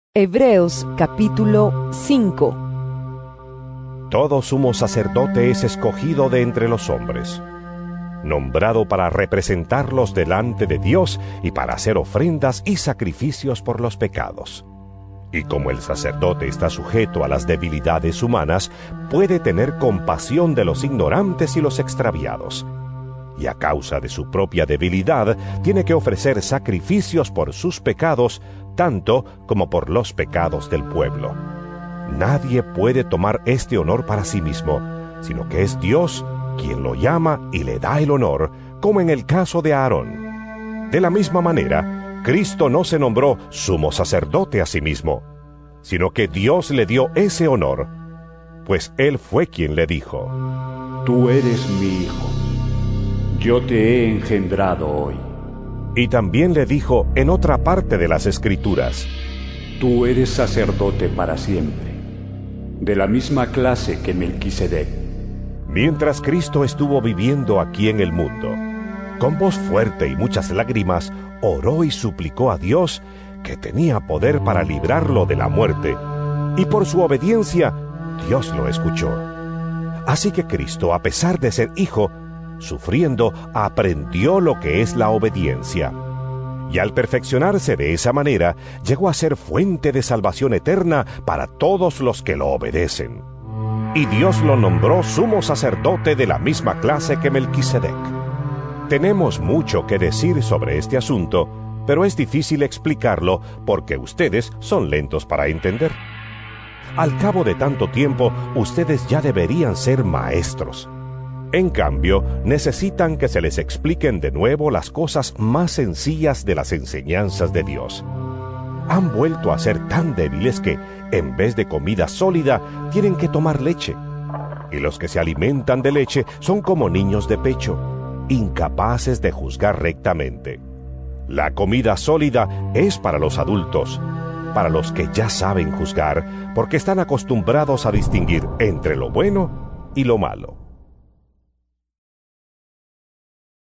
Hebreos capítulo 5. Todo sumo sacerdote es escogido de entre los hombres, nombrado para representarlos delante de Dios y para hacer ofrendas y sacrificios por los pecados. Y como el sacerdote está sujeto a las debilidades humanas, puede tener compasión de los ignorantes y los extraviados. Y a causa de su propia debilidad, tiene que ofrecer sacrificios por sus pecados, tanto como por los pecados del pueblo. Nadie puede tomar este honor para sí mismo, sino que es Dios quien lo llama y le da el honor, como en el caso de Aarón. De la misma manera, Cristo no se nombró sumo sacerdote a sí mismo, sino que Dios le dio ese honor, pues Él fue quien le dijo: Tú eres mi hijo, yo te he engendrado hoy. Y también le dijo en otra parte de las Escrituras: Tú eres sacerdote para siempre, de la misma clase que Melquisedec. Mientras Cristo estuvo viviendo aquí en el mundo, con voz fuerte y muchas lágrimas, oró y suplicó a Dios, que tenía poder para librarlo de la muerte, y por su obediencia, Dios lo escuchó. Así que Cristo, a pesar de ser hijo, sufriendo, aprendió lo que es la obediencia. Y al perfeccionarse de esa manera, llegó a ser fuente de salvación eterna para todos los que lo obedecen. Y Dios lo nombró sumo sacerdote de la misma clase que Melquisedec. Tenemos mucho que decir sobre este asunto, pero es difícil explicarlo porque ustedes son lentos para entender. Al cabo de tanto tiempo, ustedes ya deberían ser maestros. En cambio, necesitan que se les expliquen de nuevo las cosas más sencillas de las enseñanzas de Dios. Han vuelto a ser tan débiles que, en vez de comida sólida, tienen que tomar leche. Y los que se alimentan de leche son como niños de pecho, incapaces de juzgar rectamente. La comida sólida es para los adultos, para los que ya saben juzgar, porque están acostumbrados a distinguir entre lo bueno y lo malo.